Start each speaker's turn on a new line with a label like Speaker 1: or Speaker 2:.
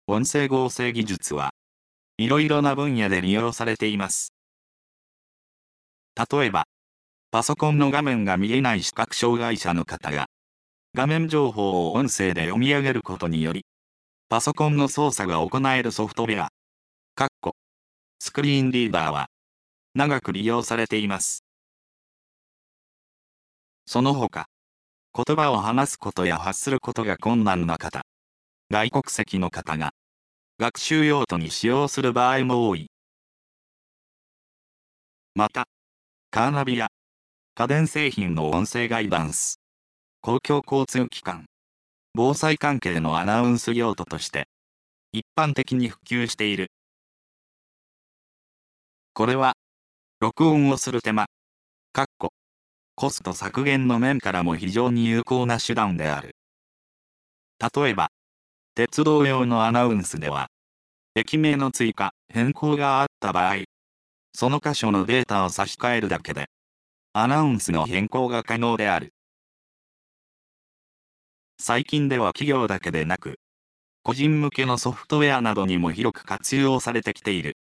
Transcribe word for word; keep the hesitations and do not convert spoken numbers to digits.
Speaker 1: 音声合成技術は、いろいろな分野で利用されています。例えば、パソコンの画面が見えない視覚障害者の方が、画面情報を音声で読み上げることにより、パソコンの操作が行えるソフトウェア、かっこスクリーンリーダーは、長く利用されています。その他、言葉を話すことや発することが困難な方、外国籍の方が、学習用途に使用する場合も多い。また、カーナビや家電製品の音声ガイダンス、公共交通機関、防災関係のアナウンス用途として、一般的に普及している。これは、録音をする手間、かっこコスト削減の面からも非常に有効な手段である。例えば、鉄道用のアナウンスでは、駅名の追加、変更があった場合、その箇所のデータを差し替えるだけで、アナウンスの変更が可能である。最近では企業だけでなく、個人向けのソフトウェアなどにも広く活用されてきている。